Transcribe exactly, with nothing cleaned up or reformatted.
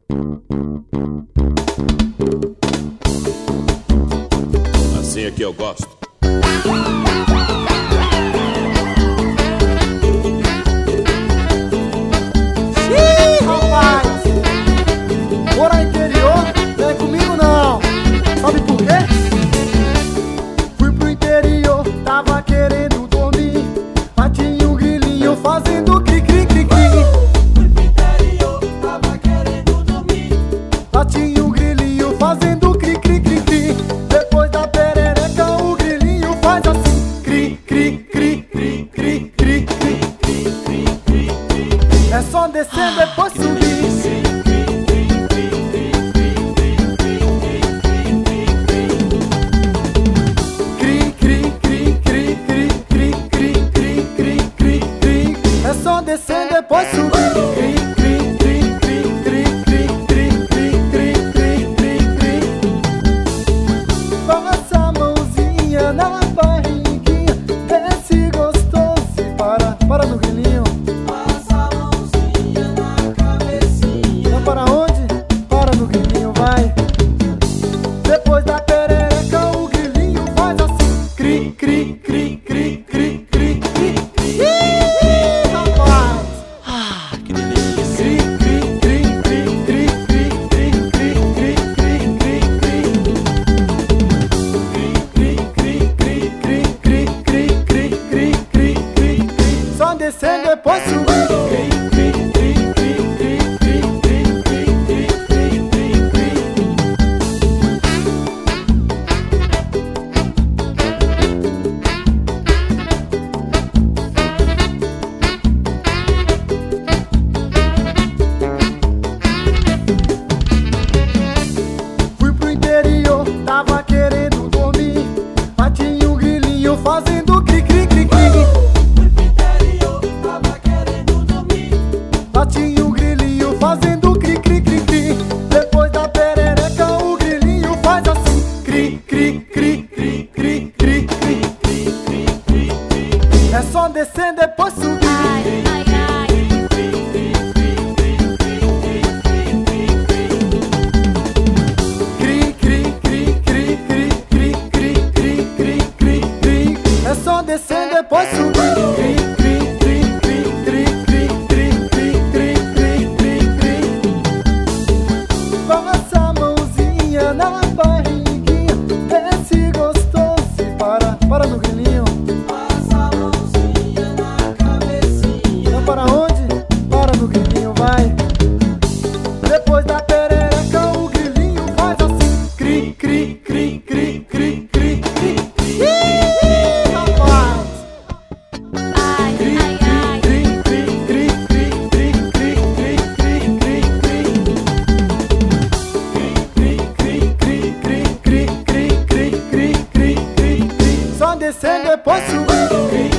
Assim é que eu gosto. Ih, rapaz! Morar interior não é comigo não. Sabe por quê? Fui pro interior, tava querendo dormir, mas tinha um grilinho fazendo cri cri cri cri. Fui pro interior, tava querendo dormir, Lá tinha um grilinho fazendo cri cri cri cri. Depois da perereca o grilinho faz assim, cri cri cri cri cri cri cri. É só descer depois subir. Cri cri cri cri cri cri cri cri cri cri cri. É só descer depois subir. Cri cri cri cri cri cri cri cri cri cri cri cri. Passa a mãozinha na barriguinha, desce gostoso e para, para no grilinho. passa a mãozinha na cabecinha. Vai para onde? Para no grilinho, vai. Depois da perereca o grilinho faz assim, cri cri cri cri cri cri cri. Ih, rapaz! Ah, que delícia. Cri cri cri cri cri cri cri cri cri cri cri cri. Cri cri cri cri cri cri cri cri cri cri. Só descer depois subir. Cri cri cri cri cri cri cri cri cri cri cri. Fui pro interior, tava querendo dormir, mas tinha um grilinho fazendo cri cri cri cri. Fui pro interior, tava querendo dormir, Lá tinha um grilinho fazendo cri cri cri cri. Depois da perereca o grilinho faz assim, cri cri cri cri cri cri cri. É só descer depois subir. Cri cri cri cri cri cri cri cri cri cri cri. É só descer depois subir. Cri cri cri cri cri cri cri cri cri cri cri cri. Passa a mãozinha na barriguinha, desce gostoso e para, para no grilinho. passa a mãozinha na cabecinha. Vai para onde? Para no grilinho, vai. Depois da perereca o grilinho faz assim, cri cri cri cri cri cri cri. Ih, rapaz! Cri cri cri cri cri cri cri cri cri cri cri cri. Cri cri cri cri cri cri cri cri cri cri cri. Só descer depois subir. Cri